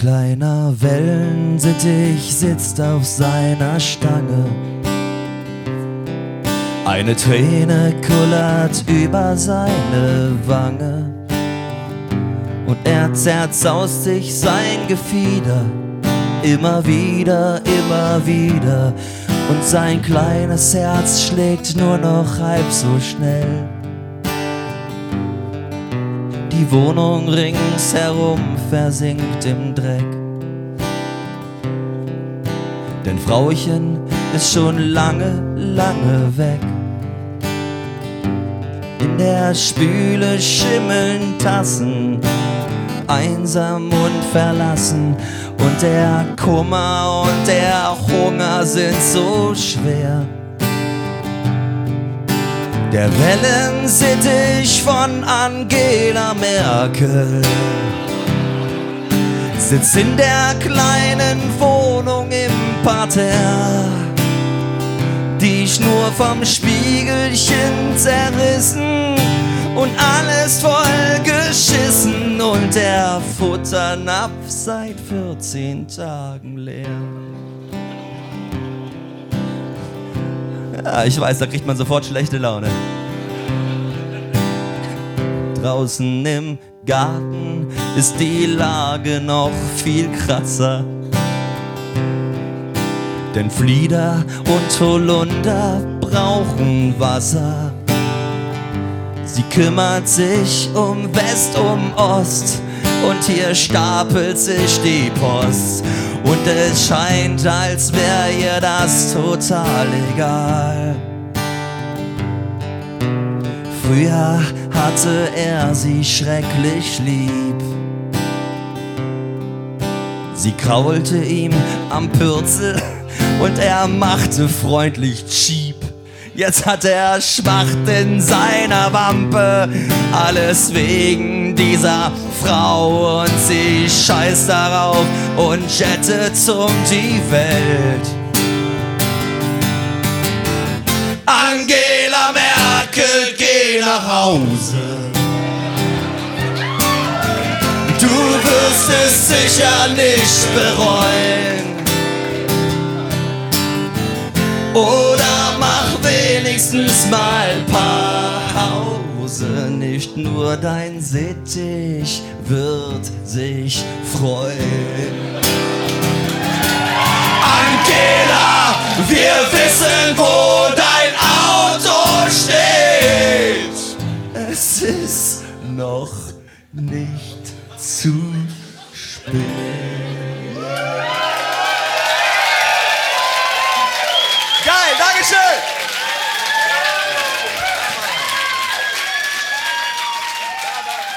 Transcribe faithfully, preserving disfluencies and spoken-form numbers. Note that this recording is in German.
kleiner Wellensittich sitzt auf seiner Stange. Eine Träne kullert über seine Wange und er zerzaust sich sein Gefieder immer wieder, immer wieder, und sein kleines Herz schlägt nur noch halb so schnell. Die Wohnung ringsherum versinkt im Dreck, denn Frauchen ist schon lange, lange weg. In der Spüle schimmeln Tassen, einsam und verlassen, und der Kummer und der Hunger sind so schwer. Der Wellensittich von Angela Merkel sitzt in der kleinen Wohnung im Parterre, die Schnur vom Spiegelchen zerrissen und alles voll geschissen und der Futternapf seit vierzehn Tagen leer. Ja, ich weiß, da kriegt man sofort schlechte Laune. Draußen im Garten ist die Lage noch viel krasser, denn Flieder und Holunder brauchen Wasser. Sie kümmert sich um West, um Ost, und hier stapelt sich die Post. Und es scheint, als wäre ihr das total egal. Früher hatte er sie schrecklich lieb. Sie kraulte ihm am Pürzel und er machte freundlich Cheap. Jetzt hat er Schmacht in seiner Wampe, alles wegen dieser Frau, und sie scheißt darauf und jettet um die Welt. Angela Merkel, geh nach Hause. Du wirst es sicher nicht bereuen. Oder mach wenigstens mal Pause. Nicht nur dein Sittich wird sich freuen. Angela, wir wissen, wo dein Auto steht. Es ist noch nicht zu spät.